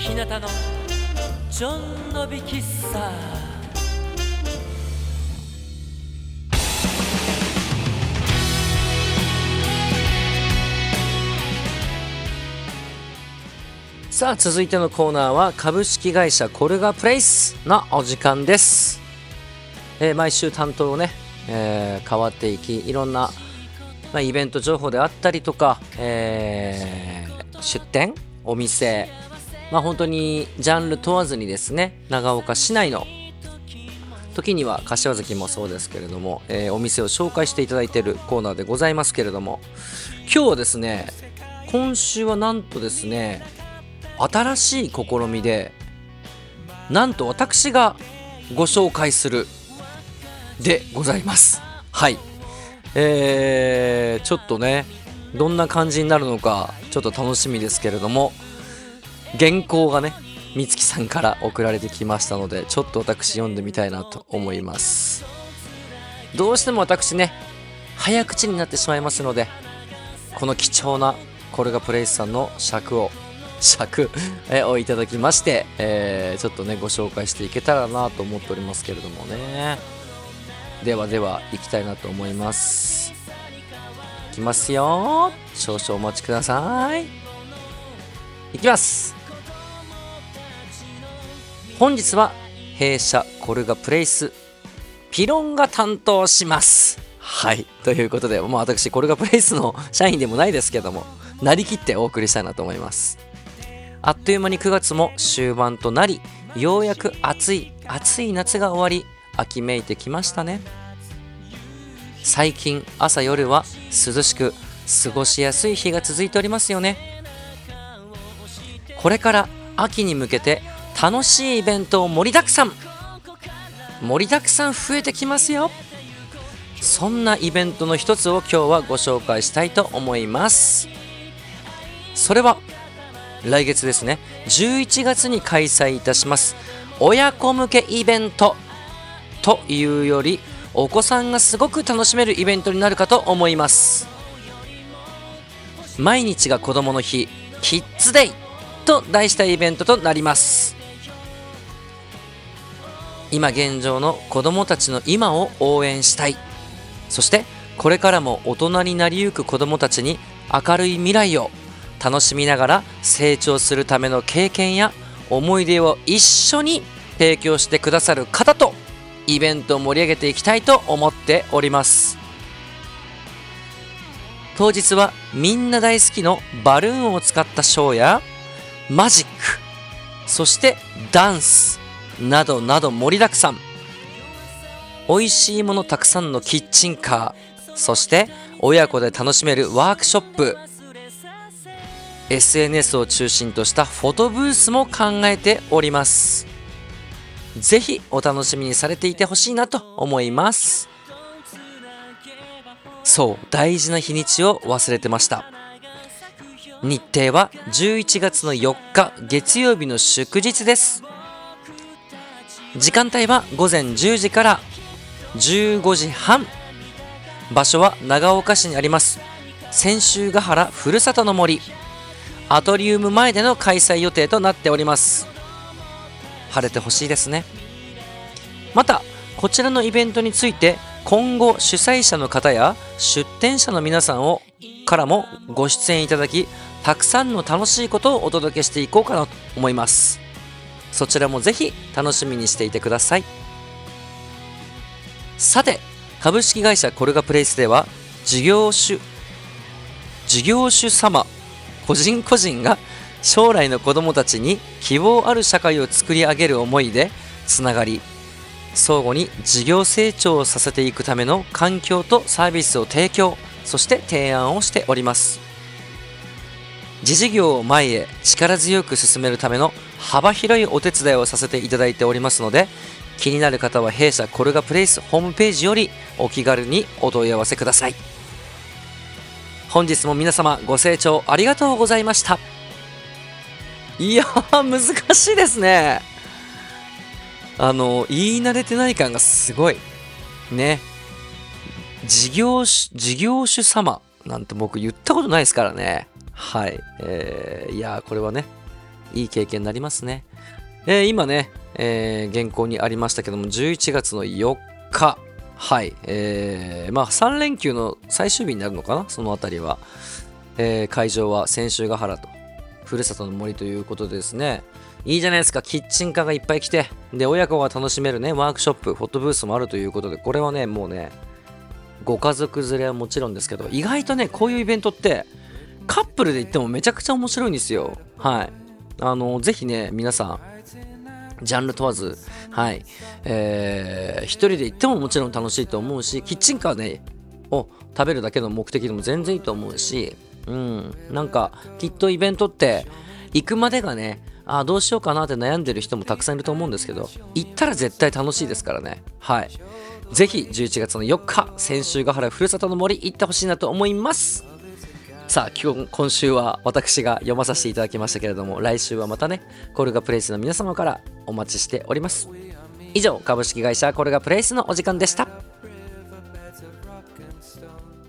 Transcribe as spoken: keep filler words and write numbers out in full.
日向のジョンのび喫茶。さあ続いてのコーナーは株式会社コルガプレイスのお時間です。えー、毎週担当をね、えー、変わっていき、いろんな、まあ、イベント情報であったりとか、えー、出店お店、まあ、本当にジャンル問わずにですね、長岡市内の時には柏崎もそうですけれども、えー、お店を紹介していただいているコーナーでございますけれども、今日はですね、今週はなんとですね、新しい試みで、なんと私がご紹介するでございます。はい、えー、ちょっとね、どんな感じになるのかちょっと楽しみですけれども、原稿がね、みつきさんから送られてきましたので、ちょっと私読んでみたいなと思います。どうしても私ね、早口になってしまいますので、この貴重なコルガプレイスさんの尺を尺をいただきまして、えー、ちょっとねご紹介していけたらなと思っておりますけれどもね。ではでは行きたいなと思います。いきますよ。少々お待ちください。いきます。本日は弊社コルガプレイスピロンが担当します。はい、ということで、まあ、私コルガプレイスの社員でもないですけども、なりきってお送りしたいなと思います。あっという間にくがつも終盤となり、ようやく暑い暑い夏が終わり、秋めいてきましたね。最近朝夜は涼しく過ごしやすい日が続いておりますよね。これから秋に向けて楽しいイベントを盛りだくさん盛りだくさん増えてきますよ。そんなイベントの一つを今日はご紹介したいと思います。それは来月ですね、じゅういちがつに開催いたします親子向けイベントというより、お子さんがすごく楽しめるイベントになるかと思います。毎日が子どもの日キッズデイと題したイベントとなります。今現状の子どもたちの今を応援したい、そしてこれからも大人になりゆく子どもたちに明るい未来を楽しみながら成長するための経験や思い出を一緒に提供してくださる方とイベントを盛り上げていきたいと思っております。当日はみんな大好きのバルーンを使ったショーやマジック、そしてダンスなどなど盛りだくさん。美味しいものたくさんのキッチンカー、そして親子で楽しめるワークショップ、エスエヌエス を中心としたフォトブースも考えております。ぜひお楽しみにされていてほしいなと思います。そう、大事な日にちを忘れてました。日程はじゅういちがつのよっか月曜日の祝日です。時間帯はごぜんじゅうじからじゅうごじはん。場所は長岡市にあります千秋ヶ原ふるさとの森アトリウム前での開催予定となっております。晴れてほしいですね。またこちらのイベントについて今後主催者の方や出展者の皆さんをからもご出演いただき、たくさんの楽しいことをお届けしていこうかなと思います。そちらもぜひ楽しみにしていてください。さて、株式会社コルガプレイスでは事業主事業主様個人個人が将来の子どもたちに希望ある社会を作り上げる思いでつながり、相互に事業成長をさせていくための環境とサービスを提供、そして提案をしております。自事業を前へ力強く進めるための幅広いお手伝いをさせていただいておりますので、気になる方は弊社コルガプレイスホームページよりお気軽にお問い合わせください。本日も皆様ご清聴ありがとうございました。いやー、難しいですね。あの言い慣れてない感がすごいね。事業主事業主様なんて僕言ったことないですからね。はい、えー、いやーこれはね、 いい経験になりますね。えー、今ね、えー、原稿にありましたけども、じゅういちがつのよっか、はい、えー、まあさん連休の最終日になるのかな、そのあたりは、えー、会場は千秋ヶ原とふるさとの森ということでですね、いいじゃないですか。キッチンカーがいっぱい来て、で親子が楽しめるねワークショップ、フォトブースもあるということで、これはねもうねご家族連れはもちろんですけど、意外とねこういうイベントってカップルで行ってもめちゃくちゃ面白いんですよ。はい、あのぜひね皆さんジャンル問わず、はい、えー、一人で行ってももちろん楽しいと思うし、キッチンカーねを食べるだけの目的でも全然いいと思うし、うん、なんかきっとイベントって行くまでがね、あどうしようかなって悩んでる人もたくさんいると思うんですけど、行ったら絶対楽しいですからね。はい、ぜひじゅういちがつのよっか千秋ヶ原ふるさとの森行ってほしいなと思います。さあ今日今週は私が読まさせていただきましたけれども、来週はまたねコルガプレイスの皆様からお待ちしております。以上、株式会社コルガプレイスのお時間でした。